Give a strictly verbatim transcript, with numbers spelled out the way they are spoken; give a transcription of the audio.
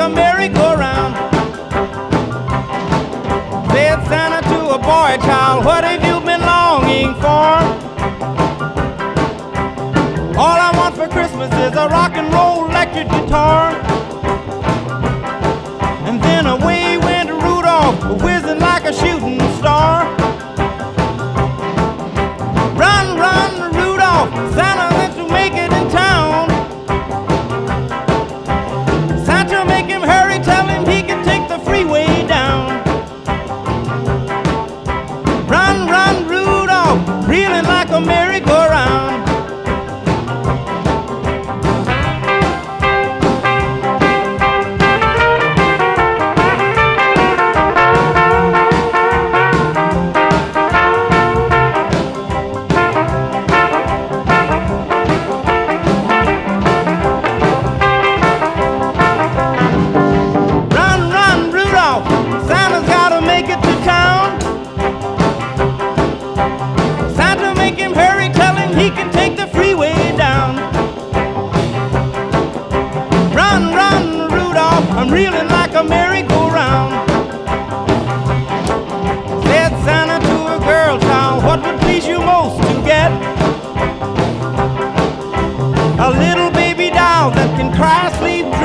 a merry-go-round. Said Santa to a boy child, what have you been longing for? All I want for Christmas is a rock and roll electric guitar. And then away went Rudolph, whizzing like a shooting star. Run, run, Rudolph, Santa wants to make it in town. Santa, make him hurry, tell him he can take the freeway down. Run, run, Rudolph, reeling like a merry-go-round. He can take the freeway down. Run, run, Rudolph, I'm reeling like a merry-go-round. Said Santa to a girl child, what would please you most to get? A little baby doll that can cry, sleep,